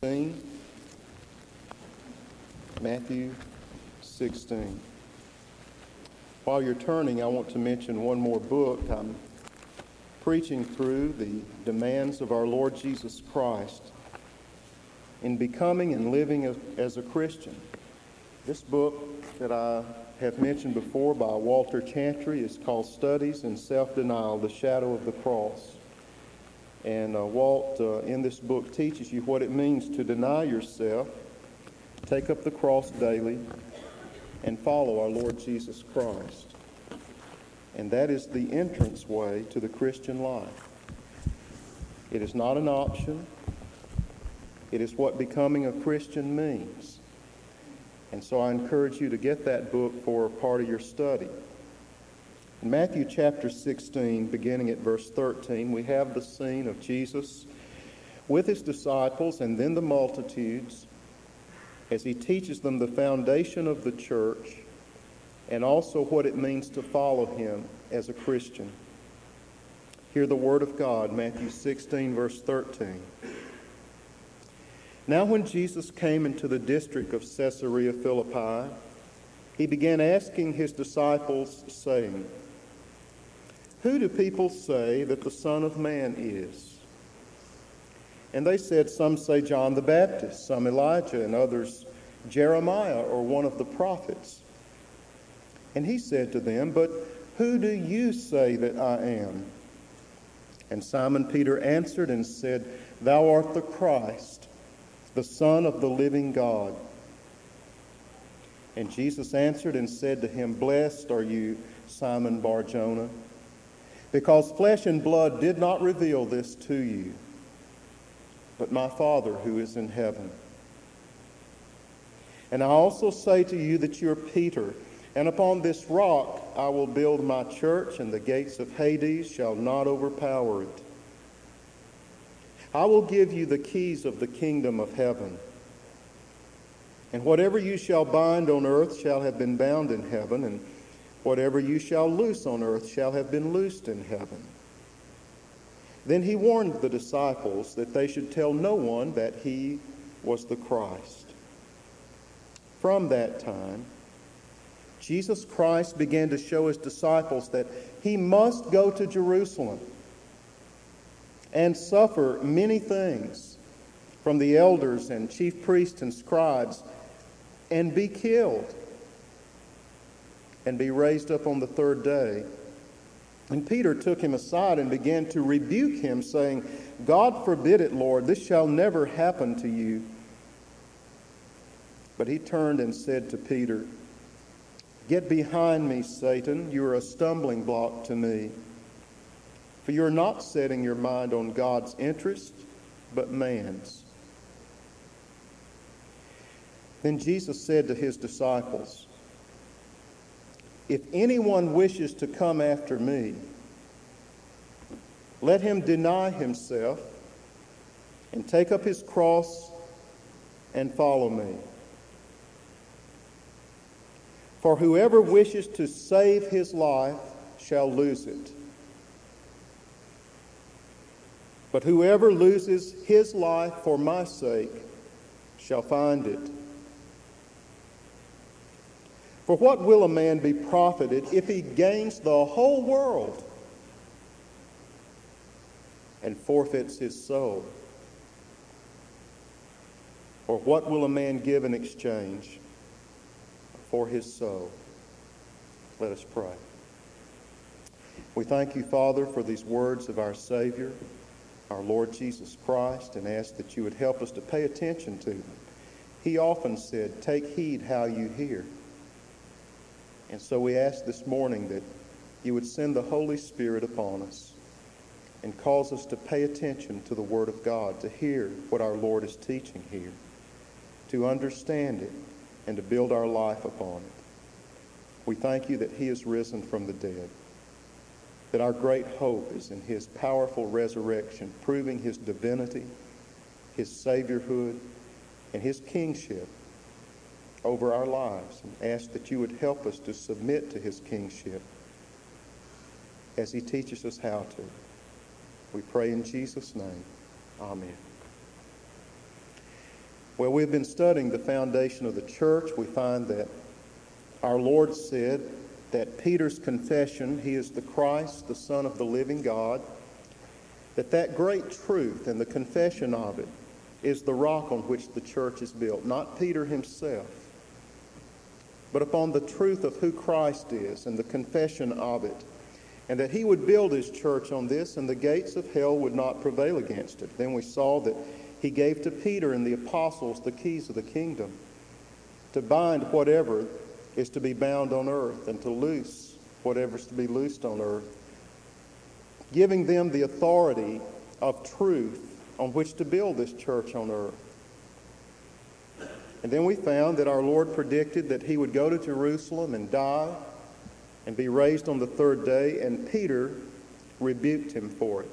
Matthew 16. While you're turning, I want to mention one more book. I'm preaching through the demands of our Lord Jesus Christ in becoming and living as a Christian. This book that I have mentioned before by Walter Chantry is called Studies in Self-Denial, The Shadow of the Cross. And Walt, in this book, teaches you what it means to deny yourself, take up the cross daily, and follow our Lord Jesus Christ. And that is the entrance way to the Christian life. It is not an option. It is what becoming a Christian means. And so I encourage you to get that book for part of your study. In Matthew chapter 16, beginning at verse 13, we have the scene of Jesus with his disciples and then the multitudes as he teaches them the foundation of the church and also what it means to follow him as a Christian. Hear the word of God, Matthew 16, verse 13. Now when Jesus came into the district of Caesarea Philippi, he began asking his disciples, saying, "Who do people say that the Son of Man is?" And they said, "Some say John the Baptist, some Elijah, and others Jeremiah or one of the prophets." And he said to them, "But who do you say that I am?" And Simon Peter answered and said, "Thou art the Christ, the Son of the living God." And Jesus answered and said to him, "Blessed are you, Simon Bar-Jonah, because flesh and blood did not reveal this to you, but my Father who is in heaven. And I also say to you that you are Peter, and upon this rock I will build my church, and the gates of Hades shall not overpower it. I will give you the keys of the kingdom of heaven. And whatever you shall bind on earth shall have been bound in heaven, and whatever you shall loose on earth shall have been loosed in heaven." Then he warned the disciples that they should tell no one that he was the Christ. From that time, Jesus Christ began to show his disciples that he must go to Jerusalem and suffer many things from the elders and chief priests and scribes and be killed and be raised up on the third day. And Peter took him aside and began to rebuke him, saying, "God forbid it, Lord, this shall never happen to you." But he turned and said to Peter, "Get behind me, Satan. You are a stumbling block to me. For you are not setting your mind on God's interest, but man's." Then Jesus said to his disciples, "If anyone wishes to come after me, let him deny himself and take up his cross and follow me. For whoever wishes to save his life shall lose it. But whoever loses his life for my sake shall find it. For what will a man be profited if he gains the whole world and forfeits his soul? Or what will a man give in exchange for his soul?" Let us pray. We thank you, Father, for these words of our Savior, our Lord Jesus Christ, and ask that you would help us to pay attention to them. He often said, "Take heed how you hear." And so we ask this morning that you would send the Holy Spirit upon us and cause us to pay attention to the Word of God, to hear what our Lord is teaching here, to understand it, and to build our life upon it. We thank you that he is risen from the dead, that our great hope is in his powerful resurrection, proving his divinity, his saviorhood, and his kingship over our lives, and ask that you would help us to submit to his kingship as he teaches us how to. We pray in Jesus' name. Amen. Well, we've been studying the foundation of the church. We find that our Lord said that Peter's confession, he is the Christ, the Son of the living God, that great truth and the confession of it is the rock on which the church is built. Not Peter himself, but upon the truth of who Christ is and the confession of it. And that he would build his church on this, and the gates of hell would not prevail against it. Then we saw that he gave to Peter and the apostles the keys of the kingdom to bind whatever is to be bound on earth and to loose whatever is to be loosed on earth, giving them the authority of truth on which to build this church on earth. And then we found that our Lord predicted that he would go to Jerusalem and die and be raised on the third day, and Peter rebuked him for it.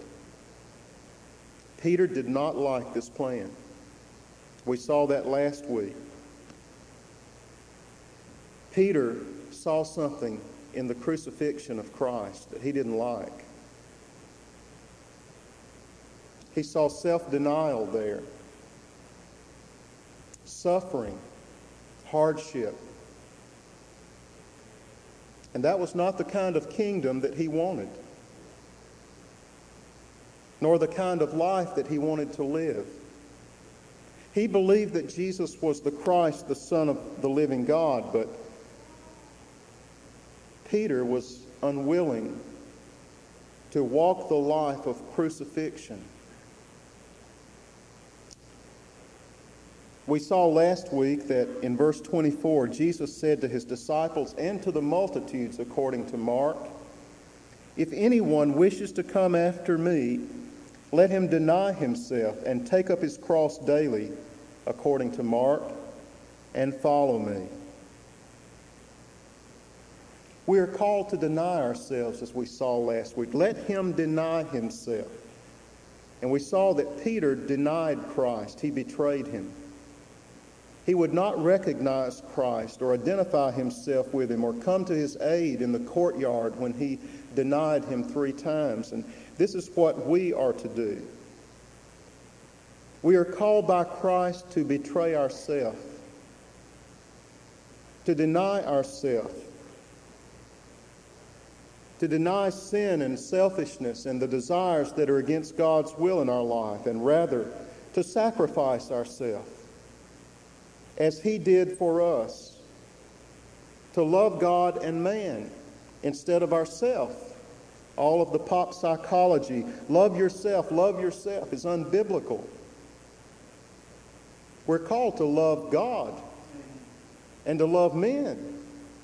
Peter did not like this plan. We saw that last week. Peter saw something in the crucifixion of Christ that he didn't like. He saw self-denial there, suffering, hardship. And that was not the kind of kingdom that he wanted, nor the kind of life that he wanted to live. He believed that Jesus was the Christ, the Son of the living God, but Peter was unwilling to walk the life of crucifixion. We saw last week that in verse 24, Jesus said to his disciples and to the multitudes, according to Mark, "If anyone wishes to come after me, let him deny himself and take up his cross daily," according to Mark, "and follow me." We are called to deny ourselves, as we saw last week. Let him deny himself. And we saw that Peter denied Christ. He betrayed him. He would not recognize Christ or identify himself with him or come to his aid in the courtyard when he denied him 3 times. And this is what we are to do. We are called by Christ to betray ourselves, to deny ourselves, to deny sin and selfishness and the desires that are against God's will in our life, and rather to sacrifice ourselves as he did for us, to love God and man instead of ourselves. All of the pop psychology, love yourself, is unbiblical. We're called to love God and to love men.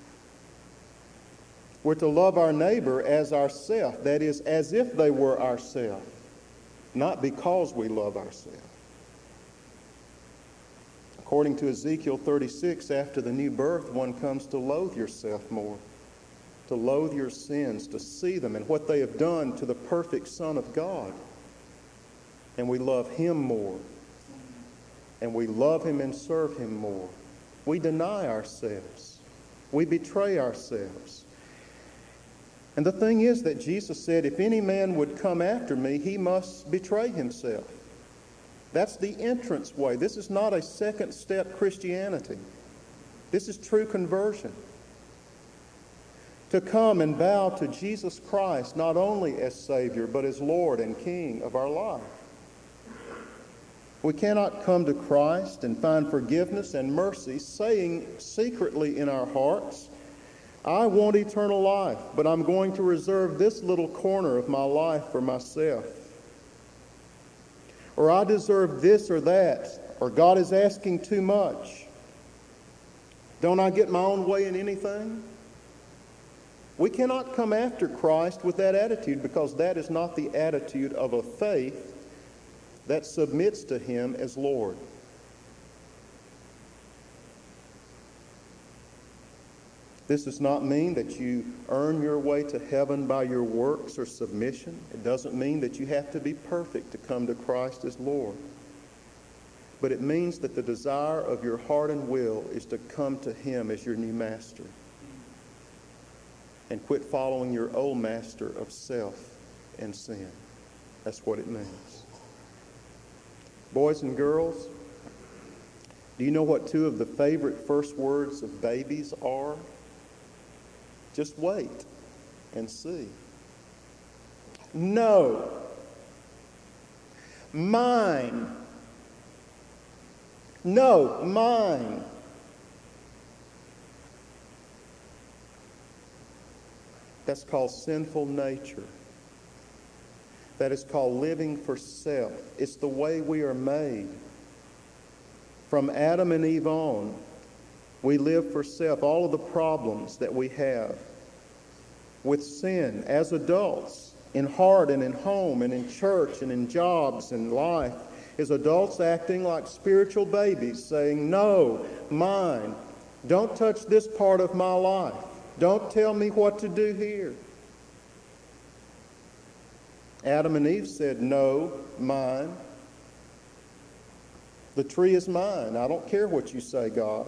We're to love our neighbor as ourself, that is, as if they were ourself, not because we love ourselves. According to Ezekiel 36, after the new birth, one comes to loathe yourself more, to loathe your sins, to see them and what they have done to the perfect Son of God. And we love him more, and we love him and serve him more. We deny ourselves. We betray ourselves. And the thing is that Jesus said, if any man would come after me, he must betray himself. That's the entrance way. This is not a second step Christianity. This is true conversion. To come and bow to Jesus Christ, not only as Savior, but as Lord and King of our life. We cannot come to Christ and find forgiveness and mercy, saying secretly in our hearts, I want eternal life, but I'm going to reserve this little corner of my life for myself. Or I deserve this or that, or God is asking too much. Don't I get my own way in anything? We cannot come after Christ with that attitude, because that is not the attitude of a faith that submits to him as Lord. This does not mean that you earn your way to heaven by your works or submission. It doesn't mean that you have to be perfect to come to Christ as Lord. But it means that the desire of your heart and will is to come to him as your new master and quit following your old master of self and sin. That's what it means. Boys and girls, Do you know what two of the favorite first words of babies are? Just wait and see. No. Mine. No, mine. That's called sinful nature. That is called living for self. It's the way we are made. From Adam and Eve on, we live for self. All of the problems that we have with sin as adults, in heart and in home and in church and in jobs and life, is adults acting like spiritual babies, saying, no, mine. Don't touch this part of my life. Don't tell me what to do here. Adam and Eve said, no, mine. The tree is mine. I don't care what you say, God.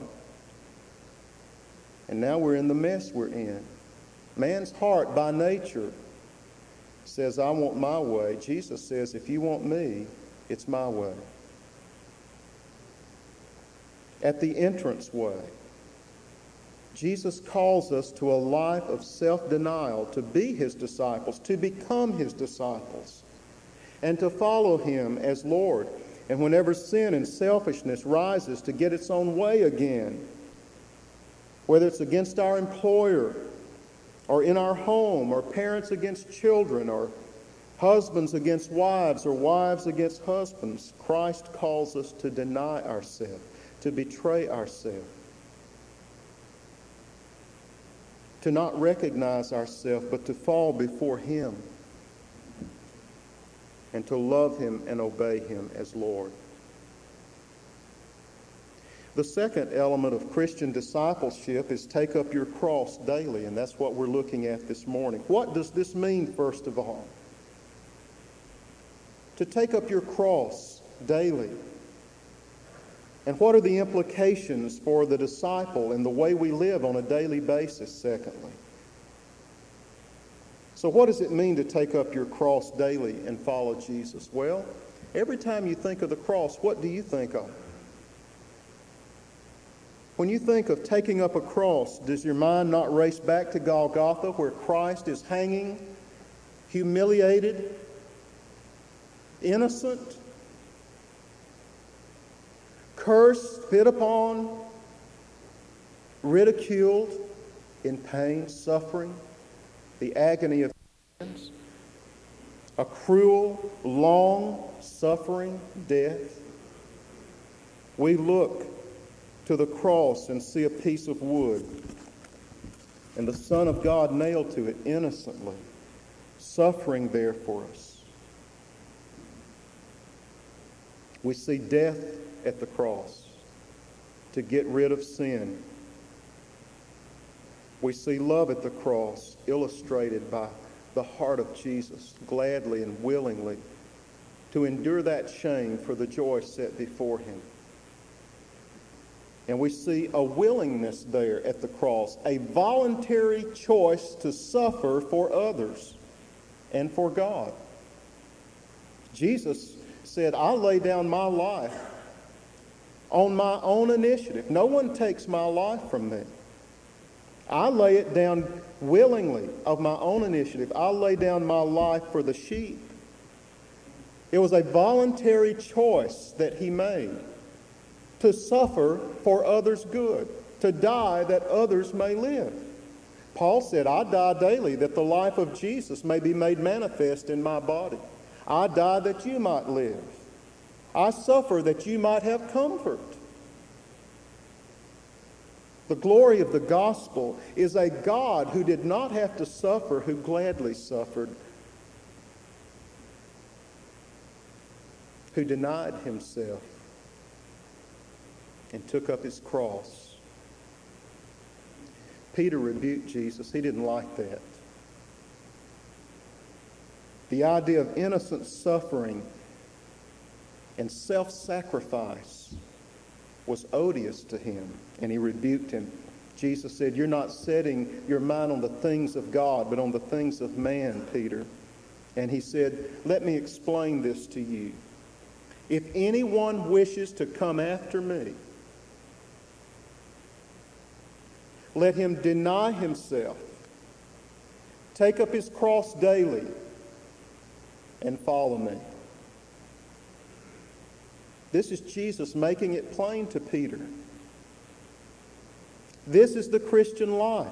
And now we're in the mess we're in. Man's heart by nature says, I want my way. Jesus says, if you want me, it's my way. At the entrance way, Jesus calls us to a life of self-denial, to be his disciples, to become his disciples, and to follow him as Lord. And whenever sin and selfishness rises to get its own way again, whether it's against our employer, or in our home, or parents against children, or husbands against wives, or wives against husbands, Christ calls us to deny ourselves, to betray ourselves, to not recognize ourselves, but to fall before him, and to love him and obey him as Lord. The second element of Christian discipleship is take up your cross daily, and that's what we're looking at this morning. What does this mean, first of all? To take up your cross daily. And what are the implications for the disciple and the way we live on a daily basis, secondly? So what does it mean to take up your cross daily and follow Jesus? Well, every time you think of the cross, what do you think of? When you think of taking up a cross, does your mind not race back to Golgotha, where Christ is hanging, humiliated, innocent, cursed, spit upon, ridiculed, in pain, suffering, the agony of sins, a cruel, long, suffering death? We look to the cross and see a piece of wood and the Son of God nailed to it innocently, suffering there for us. We see death at the cross to get rid of sin. We see love at the cross illustrated by the heart of Jesus, gladly and willingly to endure that shame for the joy set before him. And we see a willingness there at the cross, a voluntary choice to suffer for others and for God. Jesus said, I lay down my life on my own initiative. No one takes my life from me. I lay it down willingly of my own initiative. I lay down my life for the sheep. It was a voluntary choice that he made to suffer for others' good, to die that others may live. Paul said, I die daily that the life of Jesus may be made manifest in my body. I die that you might live. I suffer that you might have comfort. The glory of the gospel is a God who did not have to suffer, who gladly suffered, who denied himself and took up his cross. Peter rebuked Jesus. He didn't like that. The idea of innocent suffering and self-sacrifice was odious to him, and he rebuked him. Jesus said, you're not setting your mind on the things of God, but on the things of man, Peter. And he said, let me explain this to you. If anyone wishes to come after me, let him deny himself, take up his cross daily, and follow me. This is Jesus making it plain to Peter. This is the Christian life.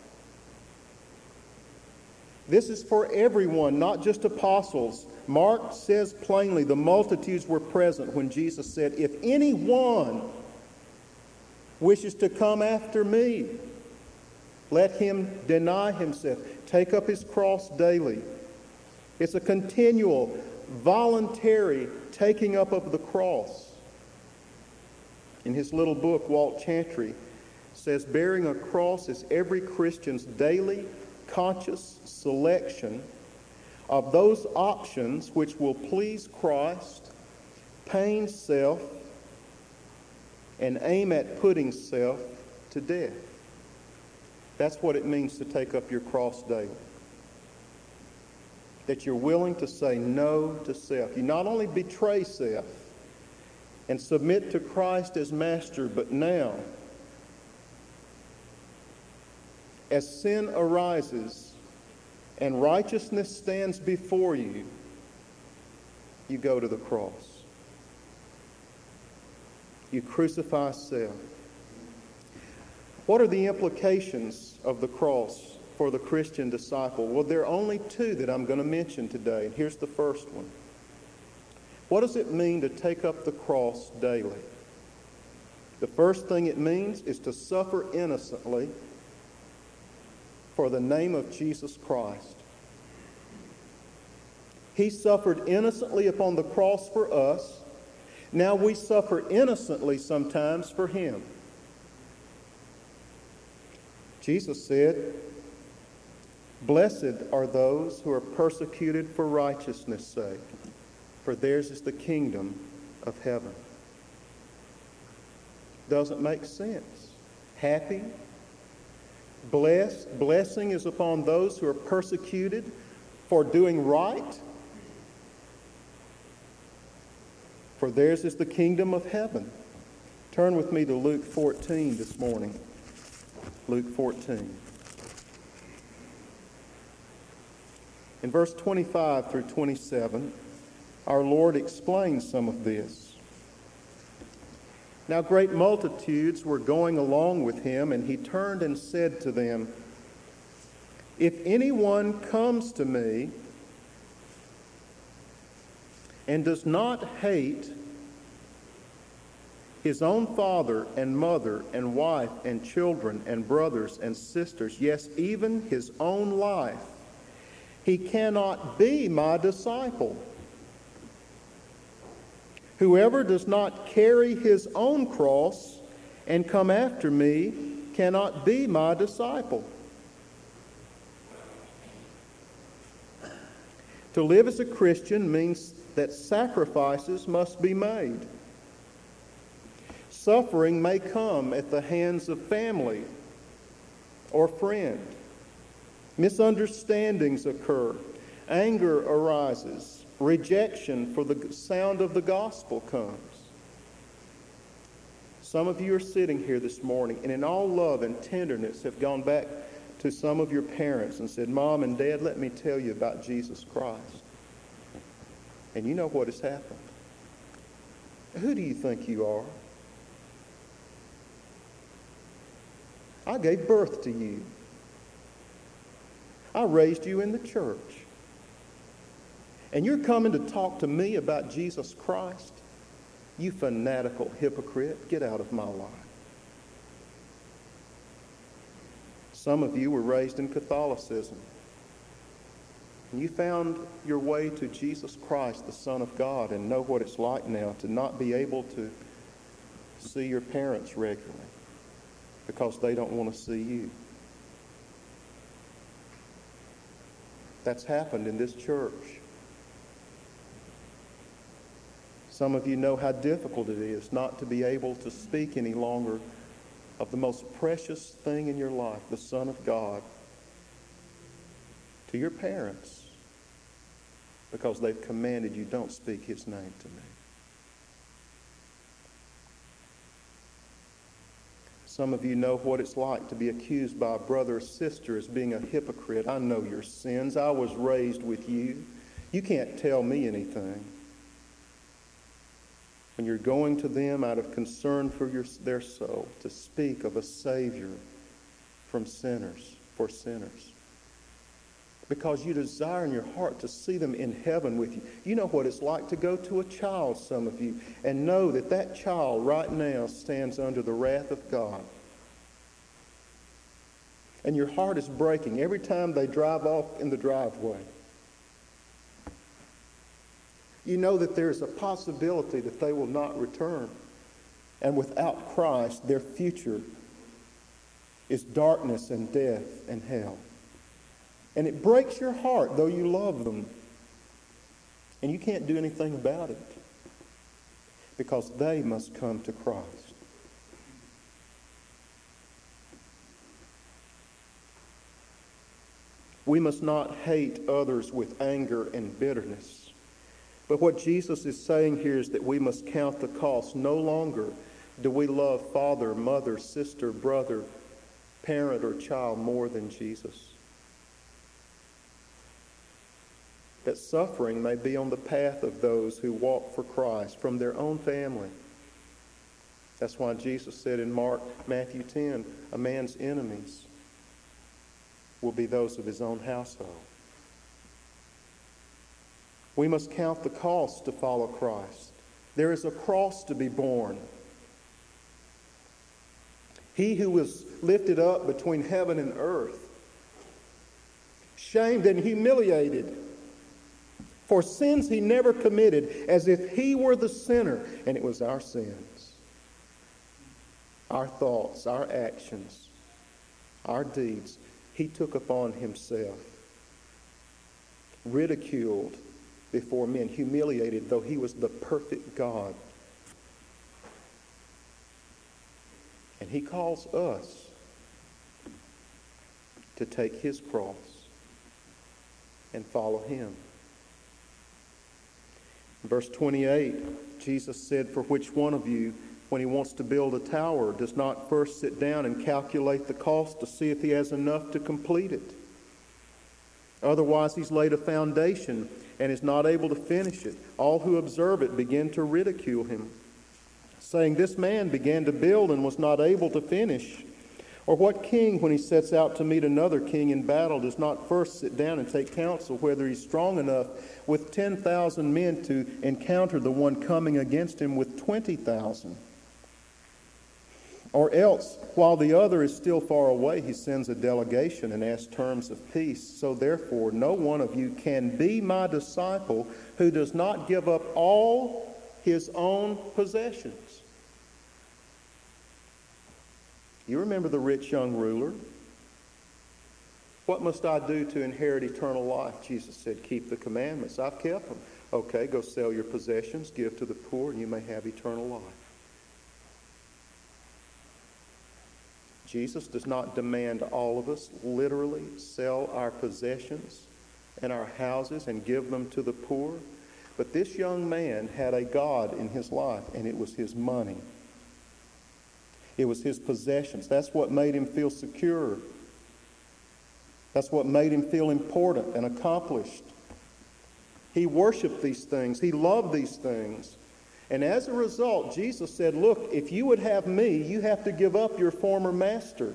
This is for everyone, not just apostles. Mark says plainly, the multitudes were present when Jesus said, if anyone wishes to come after me, let him deny himself, take up his cross daily. It's a continual, voluntary taking up of the cross. In his little book, Walt Chantry says, bearing a cross is every Christian's daily, conscious selection of those options which will please Christ, pain self, and aim at putting self to death. That's what it means to take up your cross daily. That you're willing to say no to self. You not only betray self and submit to Christ as master, but now, as sin arises and righteousness stands before you, you go to the cross. You crucify self. What are the implications of the cross for the Christian disciple? Well, there are only two that I'm going to mention today, and here's the first one. What does it mean to take up the cross daily? The first thing it means is to suffer innocently for the name of Jesus Christ. He suffered innocently upon the cross for us. Now we suffer innocently sometimes for him. Jesus said, blessed are those who are persecuted for righteousness' sake, for theirs is the kingdom of heaven. Doesn't make sense. Happy, blessed, blessing is upon those who are persecuted for doing right, for theirs is the kingdom of heaven. Turn with me to Luke 14 this morning. Luke 14. In verse 25 through 27, our Lord explains some of this. Now great multitudes were going along with him, and he turned and said to them, if anyone comes to me and does not hate his own father and mother and wife and children and brothers and sisters, yes, even his own life, he cannot be my disciple. Whoever does not carry his own cross and come after me cannot be my disciple. To live as a Christian means that sacrifices must be made. Suffering may come at the hands of family or friend. Misunderstandings occur. Anger arises. Rejection for the sound of the gospel comes. Some of you are sitting here this morning and in all love and tenderness have gone back to some of your parents and said, Mom and Dad, let me tell you about Jesus Christ. And you know what has happened. Who do you think you are? I gave birth to you. I raised you in the church. And you're coming to talk to me about Jesus Christ? You fanatical hypocrite, get out of my life. Some of you were raised in Catholicism. And you found your way to Jesus Christ, the Son of God, and know what it's like now to not be able to see your parents regularly because they don't want to see you. That's happened in this church. Some of you know how difficult it is not to be able to speak any longer of the most precious thing in your life, the Son of God, to your parents because they've commanded you, don't speak his name to me. Some of you know what it's like to be accused by a brother or sister as being a hypocrite. I know your sins. I was raised with you. You can't tell me anything. When you're going to them out of concern for their soul to speak of a Savior for sinners. Because you desire in your heart to see them in heaven with you. You know what it's like to go to a child, some of you, and know that that child right now stands under the wrath of God. And your heart is breaking every time they drive off in the driveway. You know that there's a possibility that they will not return. And without Christ, their future is darkness and death and hell. And it breaks your heart, though you love them. And you can't do anything about it. Because they must come to Christ. We must not hate others with anger and bitterness. But what Jesus is saying here is that we must count the cost. No longer do we love father, mother, sister, brother, parent, or child more than Jesus. That suffering may be on the path of those who walk for Christ from their own family. That's why Jesus said in Matthew 10, a man's enemies will be those of his own household. We must count the cost to follow Christ. There is a cross to be borne. He who was lifted up between heaven and earth, shamed and humiliated for sins he never committed, as if he were the sinner, and it was our sins, our thoughts, our actions, our deeds, he took upon himself, ridiculed before men, humiliated, though he was the perfect God. And he calls us to take his cross and follow him. In verse 28, Jesus said, "For which one of you, when he wants to build a tower, does not first sit down and calculate the cost to see if he has enough to complete it? Otherwise he's laid a foundation and is not able to finish it. All who observe it begin to ridicule him, saying, 'This man began to build and was not able to finish.' Or what king, when he sets out to meet another king in battle, does not first sit down and take counsel whether he's strong enough with 10,000 men to encounter the one coming against him with 20,000? Or else, while the other is still far away, he sends a delegation and asks terms of peace. So therefore, no one of you can be my disciple who does not give up all his own possessions." You remember the rich young ruler? "What must I do to inherit eternal life?" Jesus said, "Keep the commandments." "I've kept them." "Okay, go sell your possessions, give to the poor, and you may have eternal life." Jesus does not demand all of us literally sell our possessions and our houses and give them to the poor. But this young man had a God in his life, and it was his money. It was his possessions. That's what made him feel secure. That's what made him feel important and accomplished. He worshiped these things. He loved these things. And as a result, Jesus said, "Look, if you would have me, you have to give up your former master.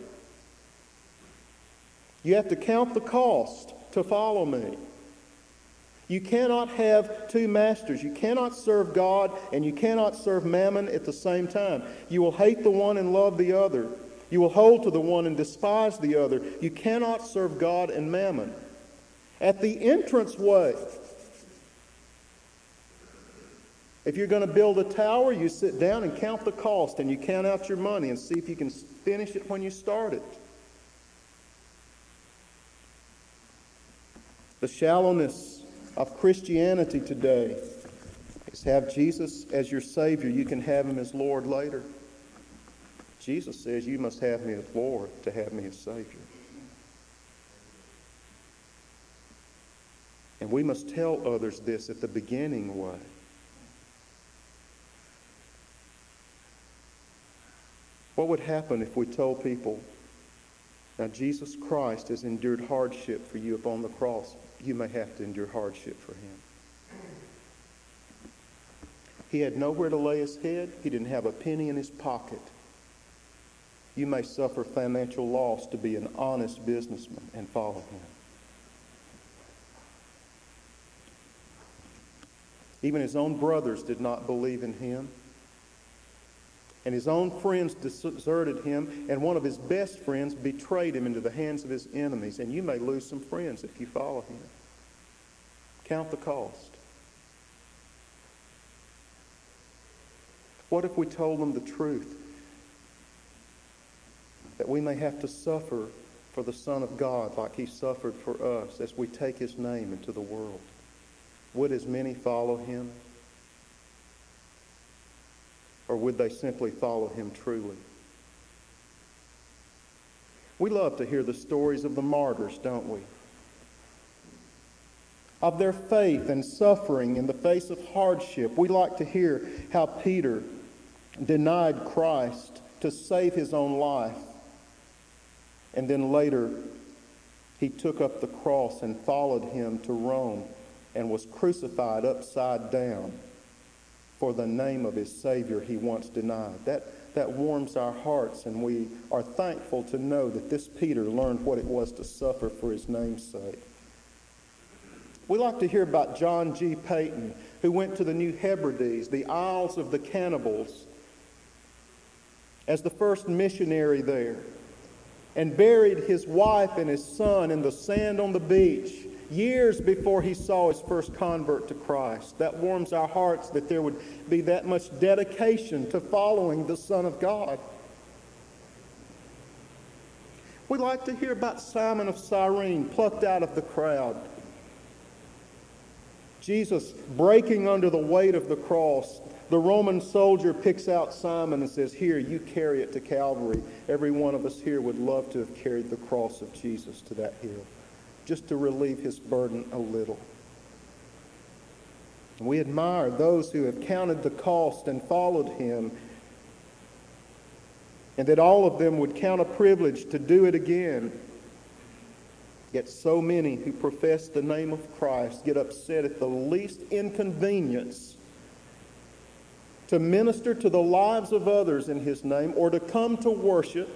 You have to count the cost to follow me. You cannot have two masters. You cannot serve God and you cannot serve Mammon at the same time. You will hate the one and love the other. You will hold to the one and despise the other. You cannot serve God and Mammon." At the entranceway, if you're going to build a tower, you sit down and count the cost and you count out your money and see if you can finish it when you start it. The shallowness of Christianity today is have Jesus as your Savior. You can have him as Lord later. Jesus says you must have me as Lord to have me as Savior. And we must tell others this at the beginning way. What would happen if we told people, now Jesus Christ has endured hardship for you upon the cross. You may have to endure hardship for him. He had nowhere to lay his head. He didn't have a penny in his pocket. You may suffer financial loss to be an honest businessman and follow him. Even his own brothers did not believe in him. And his own friends deserted him, and one of his best friends betrayed him into the hands of his enemies. And you may lose some friends if you follow him. Count the cost. What if we told them the truth? That we may have to suffer for the Son of God like he suffered for us as we take his name into the world. Would as many follow him? Or would they simply follow him truly? We love to hear the stories of the martyrs, don't we? Of their faith and suffering in the face of hardship. We like to hear how Peter denied Christ to save his own life. And then later, he took up the cross and followed him to Rome and was crucified upside down for the name of his Savior he once denied. That warms our hearts, and we are thankful to know that this Peter learned what it was to suffer for his name's sake. We like to hear about John G. Payton, who went to the New Hebrides, the Isles of the Cannibals, as the first missionary there, and buried his wife and his son in the sand on the beach years before he saw his first convert to Christ. That warms our hearts that there would be that much dedication to following the Son of God. We like to hear about Simon of Cyrene, plucked out of the crowd. Jesus breaking under the weight of the cross. The Roman soldier picks out Simon and says, "Here, you carry it to Calvary." Every one of us here would love to have carried the cross of Jesus to that hill, just to relieve his burden a little. And we admire those who have counted the cost and followed him, and that all of them would count a privilege to do it again. Yet so many who profess the name of Christ get upset at the least inconvenience to minister to the lives of others in his name, or to come to worship,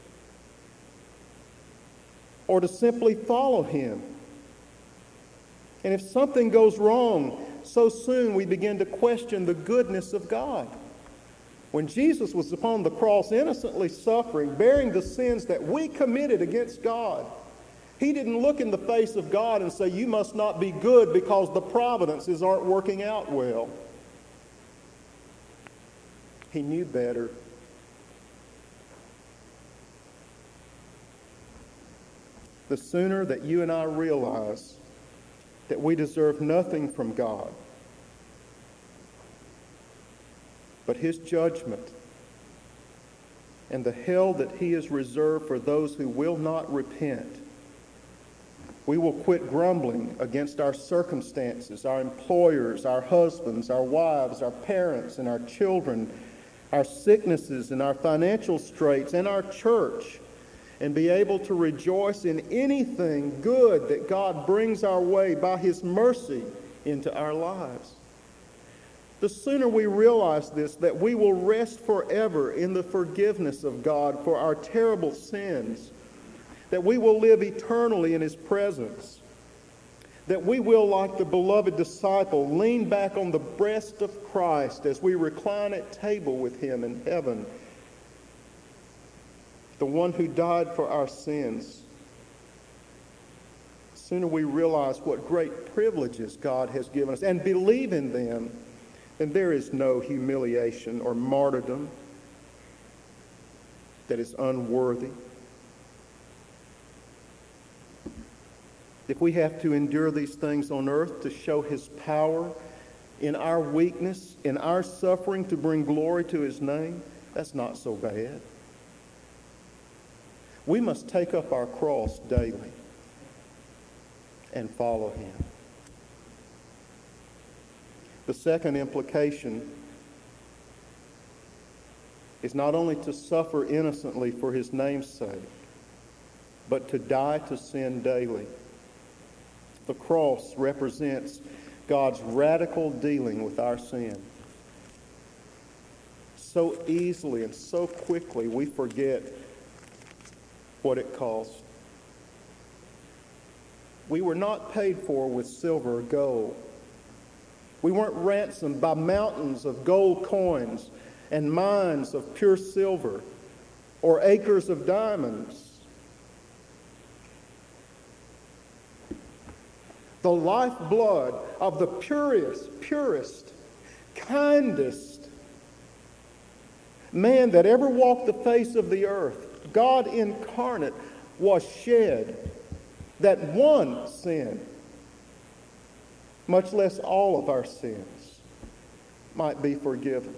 or to simply follow him. And if something goes wrong, so soon we begin to question the goodness of God. When Jesus was upon the cross innocently suffering, bearing the sins that we committed against God, he didn't look in the face of God and say, "You must not be good because the providences aren't working out well." He knew better. The sooner that you and I realize that we deserve nothing from God but his judgment and the hell that he has reserved for those who will not repent, we will quit grumbling against our circumstances, our employers, our husbands, our wives, our parents, and our children, our sicknesses and our financial straits, and our church, and be able to rejoice in anything good that God brings our way by his mercy into our lives. The sooner we realize this, that we will rest forever in the forgiveness of God for our terrible sins, that we will live eternally in his presence, that we will, like the beloved disciple, lean back on the breast of Christ as we recline at table with him in heaven, the one who died for our sins. The sooner we realize what great privileges God has given us and believe in them, then there is no humiliation or martyrdom that is unworthy. If we have to endure these things on earth to show his power in our weakness, in our suffering, to bring glory to his name, that's not so bad. We must take up our cross daily and follow him. The second implication is not only to suffer innocently for his name's sake, but to die to sin daily. The cross represents God's radical dealing with our sin. So easily and so quickly we forget what it cost. We were not paid for with silver or gold. We weren't ransomed by mountains of gold coins and mines of pure silver or acres of diamonds. The lifeblood of the purest, kindest man that ever walked the face of the earth, God incarnate, was shed that one sin, much less all of our sins, might be forgiven.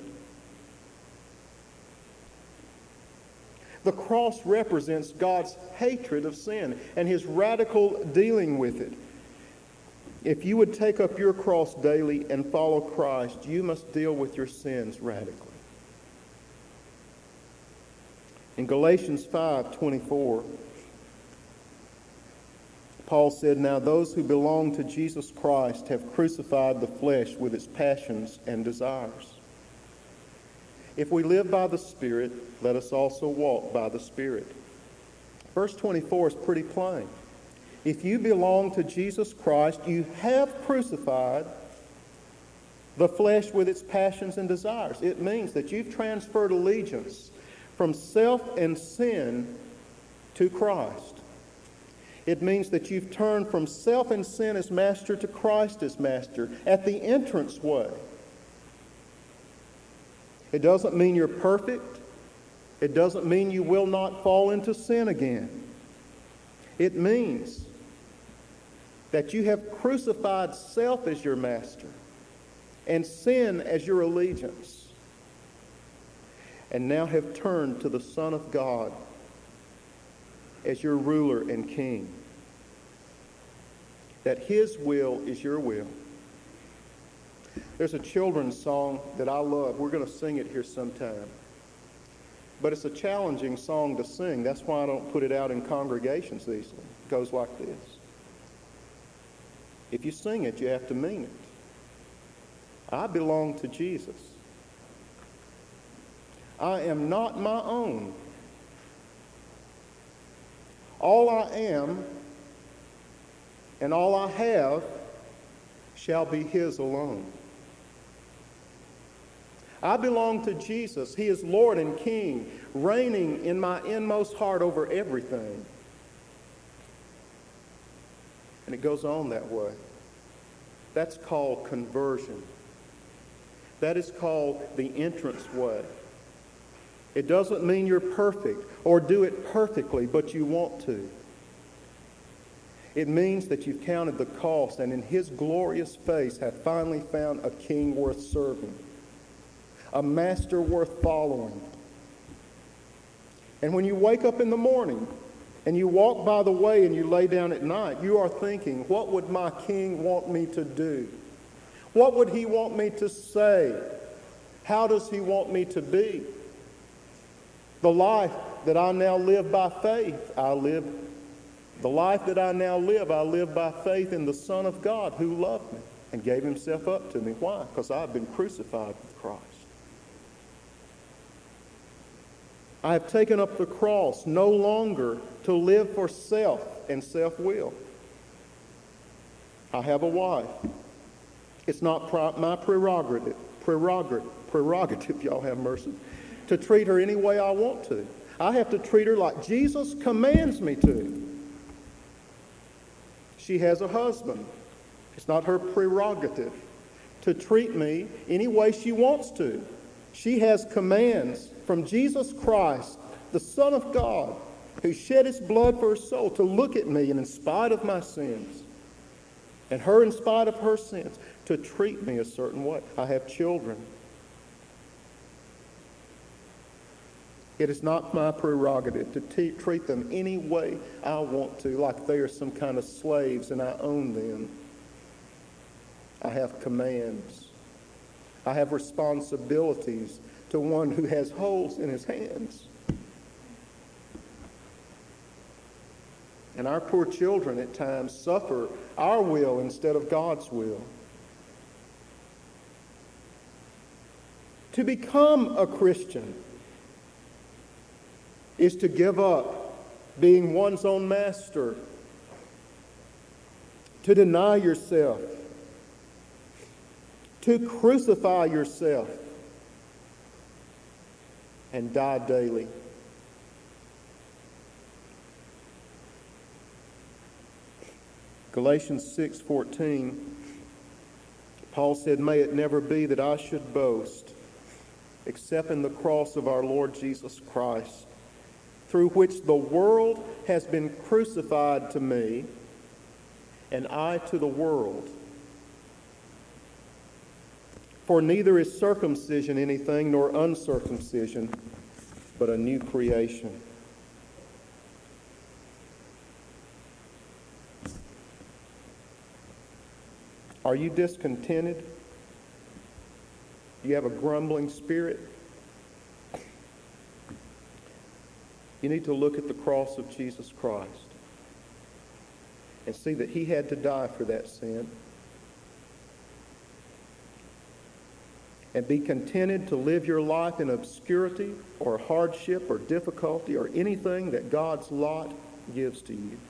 The cross represents God's hatred of sin and his radical dealing with it. If you would take up your cross daily and follow Christ, you must deal with your sins radically. In Galatians 5:24, Paul said, "Now those who belong to Jesus Christ have crucified the flesh with its passions and desires. If we live by the Spirit, let us also walk by the Spirit." Verse 24 is pretty plain. If you belong to Jesus Christ, you have crucified the flesh with its passions and desires. It means that you've transferred allegiance from self and sin to Christ. It means that you've turned from self and sin as master to Christ as master at the entranceway. It doesn't mean you're perfect. It doesn't mean you will not fall into sin again. It means that you have crucified self as your master and sin as your allegiance, and now have turned to the Son of God as your ruler and king. That his will is your will. There's a children's song that I love. We're going to sing it here sometime. But it's a challenging song to sing. That's why I don't put it out in congregations easily. It goes like this. If you sing it, you have to mean it. I belong to Jesus. I am not my own. All I am and all I have shall be his alone. I belong to Jesus. He is Lord and King, reigning in my inmost heart over everything. And it goes on that way. That's called conversion. That is called the entranceway. It doesn't mean you're perfect or do it perfectly, but you want to. It means that you've counted the cost and in his glorious face have finally found a king worth serving, a master worth following. And when you wake up in the morning and you walk by the way and you lay down at night, you are thinking, what would my king want me to do? What would he want me to say? How does he want me to be? The life that I now live by faith, I live by faith in the Son of God who loved me and gave himself up to me. Why? Because I've been crucified with Christ. I have taken up the cross no longer to live for self and self-will. I have a wife. It's not my prerogative, y'all have mercy, to treat her any way I want to. I have to treat her like Jesus commands me to. She has a husband. It's not her prerogative to treat me any way she wants to. She has commands from Jesus Christ, the Son of God, who shed his blood for her soul, to look at me and in spite of my sins, and her in spite of her sins, to treat me a certain way. I have children. It is not my prerogative to treat them any way I want to, like they are some kind of slaves and I own them. I have commands. I have responsibilities to one who has holes in his hands. And our poor children at times suffer our will instead of God's will. To become a Christian is to give up being one's own master, to deny yourself, to crucify yourself, and die daily. Galatians 6:14, Paul said, "May it never be that I should boast, except in the cross of our Lord Jesus Christ, through which the world has been crucified to me, and I to the world. For neither is circumcision anything, nor uncircumcision, but a new creation." Are you discontented? Do you have a grumbling spirit? You need to look at the cross of Jesus Christ and see that he had to die for that sin. And be contented to live your life in obscurity or hardship or difficulty or anything that God's lot gives to you.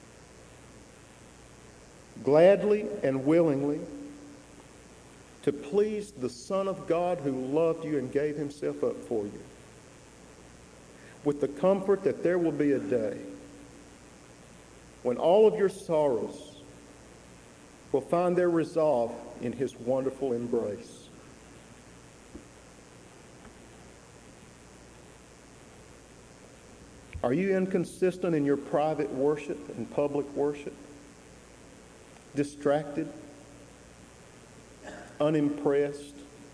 Gladly and willingly to please the Son of God who loved you and gave himself up for you, with the comfort that there will be a day when all of your sorrows will find their resolve in his wonderful embrace. Are you inconsistent in your private worship and public worship? Distracted? Unimpressed?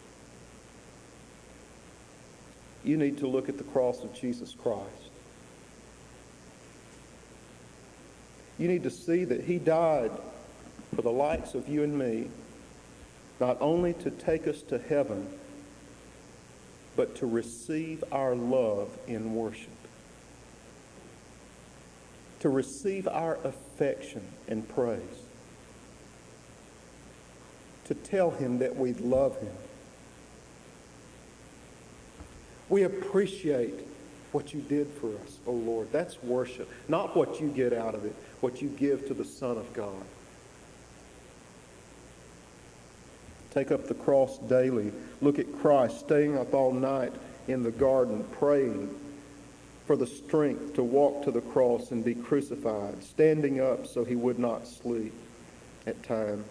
You need to look at the cross of Jesus Christ. You need to see that he died for the likes of you and me, not only to take us to heaven, but to receive our love in worship, to receive our affection and praise, to tell him that we love him. We appreciate what you did for us, oh Lord. That's worship. Not what you get out of it, what you give to the Son of God. Take up the cross daily. Look at Christ staying up all night in the garden praying for the strength to walk to the cross and be crucified, standing up so he would not sleep at times.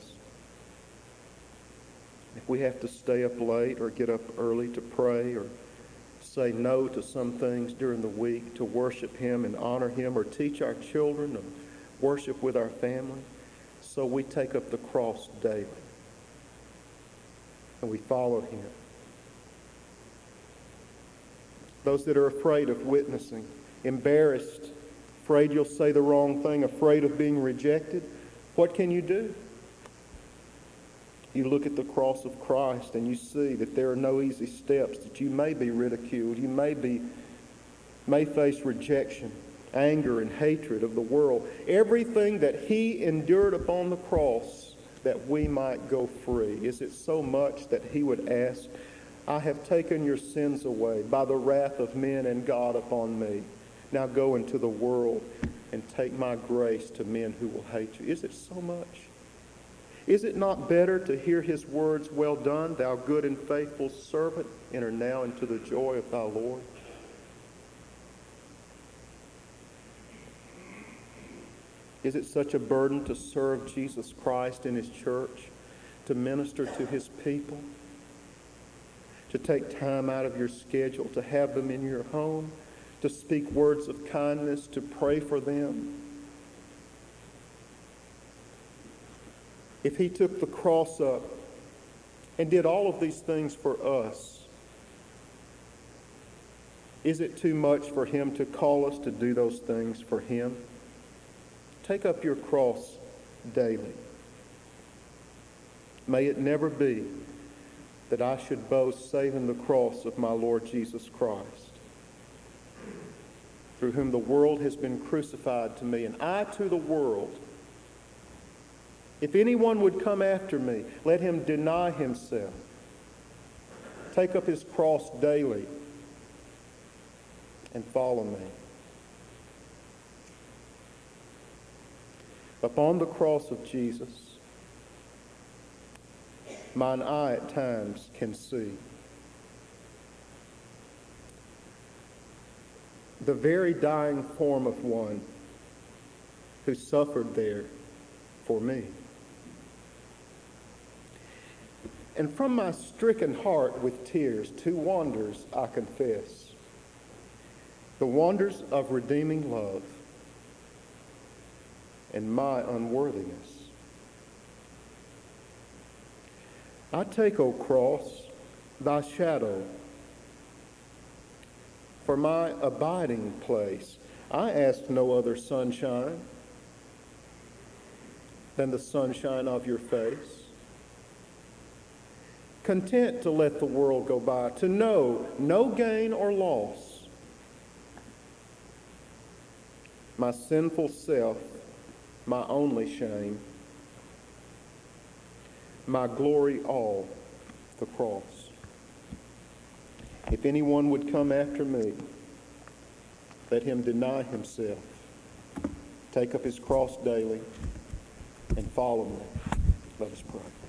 If we have to stay up late or get up early to pray or say no to some things during the week to worship him and honor him, or teach our children or worship with our family, so we take up the cross daily and we follow him. Those that are afraid of witnessing, embarrassed, afraid you'll say the wrong thing, afraid of being rejected, what can you do? You look at the cross of Christ and you see that there are no easy steps, that you may be ridiculed, you may face rejection, anger, and hatred of the world. Everything that he endured upon the cross that we might go free. Is it so much that he would ask, "I have taken your sins away by the wrath of men and God upon me. Now go into the world and take my grace to men who will hate you"? Is it so much? Is it not better to hear his words, "Well done, thou good and faithful servant, enter now into the joy of thy Lord"? Is it such a burden to serve Jesus Christ in his church, to minister to his people, to take time out of your schedule, to have them in your home, to speak words of kindness, to pray for them? If he took the cross up and did all of these things for us, is it too much for him to call us to do those things for him? Take up your cross daily. May it never be that I should boast save in the cross of my Lord Jesus Christ, through whom the world has been crucified to me, and I to the world. If anyone would come after me, let him deny himself, take up his cross daily, and follow me. Upon the cross of Jesus, mine eye at times can see the very dying form of one who suffered there for me. And from my stricken heart with tears, two wonders I confess: the wonders of redeeming love and my unworthiness. I take, O cross, thy shadow for my abiding place. I ask no other sunshine than the sunshine of your face. Content to let the world go by, to know no gain or loss. My sinful self, my only shame, my glory all, the cross. If anyone would come after me, let him deny himself, take up his cross daily, and follow me. Let us pray.